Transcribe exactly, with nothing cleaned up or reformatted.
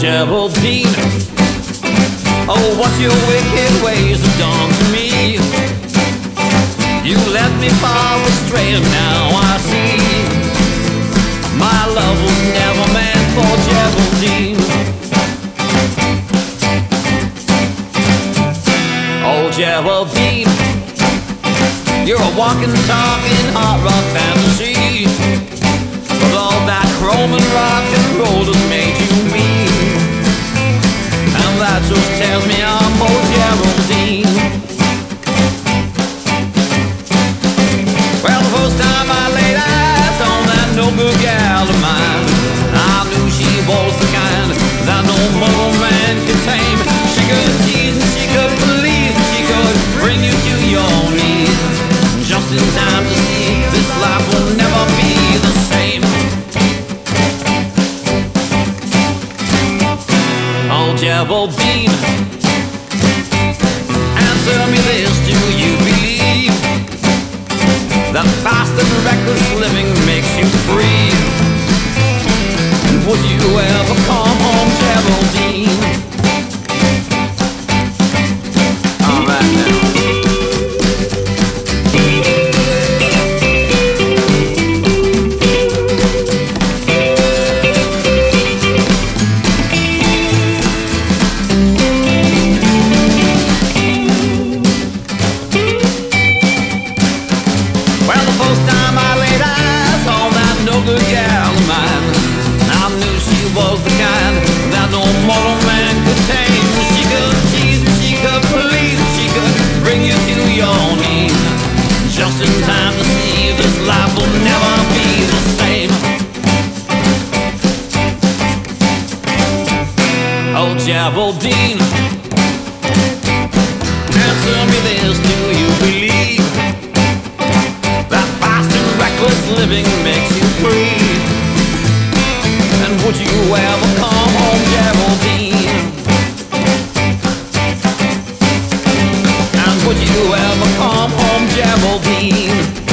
Geraldine, oh, what your wicked ways have done to me. You let me fall astray and now I see my love was never meant for Geraldine. Oh, Geraldine, you're a walking, talking, hot rock fantasy. But all that chrome and rock and roll has made you me, and that just tells me I'm old Geraldine. Well, the first time I laid eyes on that no good gal of mine, I knew she was the kind that no mortal man could tame. She could tease and she could believe, and she could bring you to your knees, just in time to see this life will never be the same. Oh, Geraldine, answer me this, do you believe that fast and reckless living makes you free? And would you ever come home, Geraldine? All right now. Was the kind that no mortal man could tame. She could tease and she could please and she could bring you to your knees, just in time to see this life will never be the same. Oh, Geraldine, answer me this, do you believe that fast and reckless living makes you free? And would you ever come home, Geraldine? And would you ever come home, Geraldine?